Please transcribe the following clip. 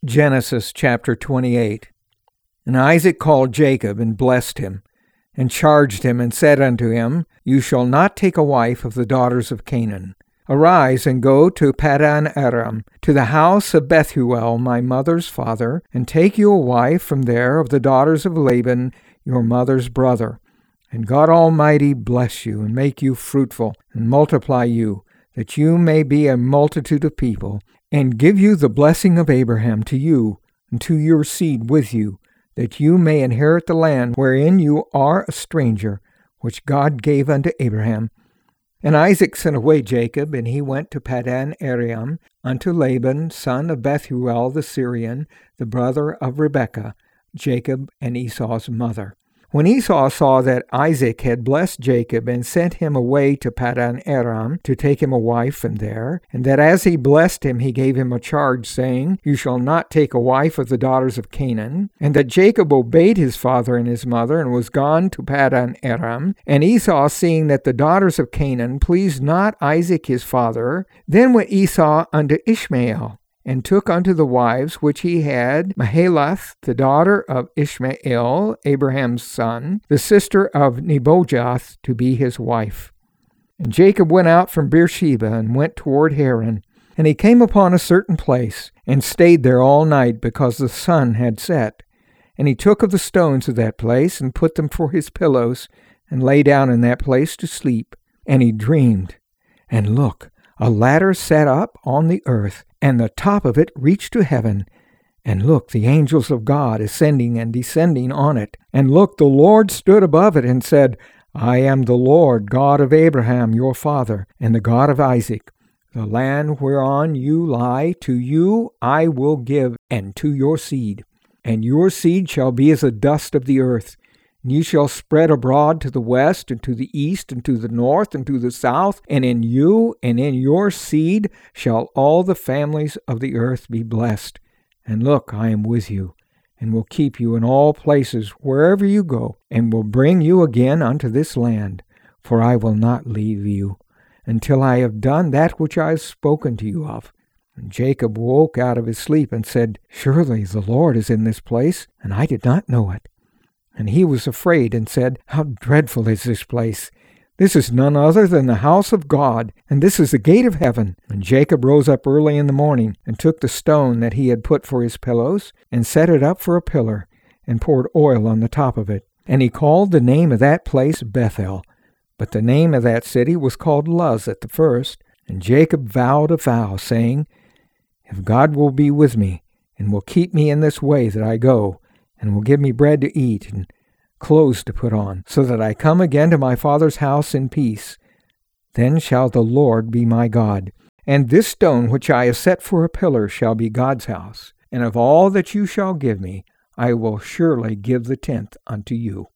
Genesis chapter 28. And Isaac called Jacob and blessed him, and charged him and said unto him, You shall not take a wife of the daughters of Canaan. Arise and go to Paddan Aram, to the house of Bethuel my mother's father, and take you a wife from there of the daughters of Laban your mother's brother. And God Almighty bless you, and make you fruitful, and multiply you, that you may be a multitude of people, and give you the blessing of Abraham to you, and to your seed with you, that you may inherit the land wherein you are a stranger, which God gave unto Abraham. And Isaac sent away Jacob, and he went to Paddan Aram unto Laban, son of Bethuel the Syrian, the brother of Rebekah, Jacob and Esau's mother. When Esau saw that Isaac had blessed Jacob and sent him away to Paddan Aram to take him a wife from there, and that as he blessed him he gave him a charge, saying, You shall not take a wife of the daughters of Canaan, and that Jacob obeyed his father and his mother, and was gone to Paddan Aram, and Esau, seeing that the daughters of Canaan pleased not Isaac his father, then went Esau unto Ishmael, and took unto the wives which he had Mahalath, the daughter of Ishmael, Abraham's son, the sister of Nebajoth, to be his wife. And Jacob went out from Beersheba, and went toward Haran. And he came upon a certain place, and stayed there all night, because the sun had set. And he took of the stones of that place, and put them for his pillows, and lay down in that place to sleep. And he dreamed, and look, a ladder set up on the earth, and the top of it reached to heaven. And look, the angels of God ascending and descending on it. And look, the Lord stood above it, and said, I am the Lord God of Abraham your father, and the God of Isaac. The land whereon you lie, to you I will give, and to your seed. And your seed shall be as the dust of the earth. And you shall spread abroad to the west, and to the east, and to the north, and to the south, and in you and in your seed shall all the families of the earth be blessed. And look, I am with you, and will keep you in all places wherever you go, and will bring you again unto this land, for I will not leave you, until I have done that which I have spoken to you of. And Jacob woke out of his sleep, and said, Surely the Lord is in this place, and I did not know it. And he was afraid, and said, How dreadful is this place! This is none other than the house of God, and this is the gate of heaven. And Jacob rose up early in the morning, and took the stone that he had put for his pillows, and set it up for a pillar, and poured oil on the top of it. And he called the name of that place Bethel. But the name of that city was called Luz at the first. And Jacob vowed a vow, saying, If God will be with me, and will keep me in this way that I go, and will give me bread to eat, and clothes to put on, so that I come again to my father's house in peace, then shall the Lord be my God. And this stone which I have set for a pillar shall be God's house. And of all that you shall give me, I will surely give the tenth unto you.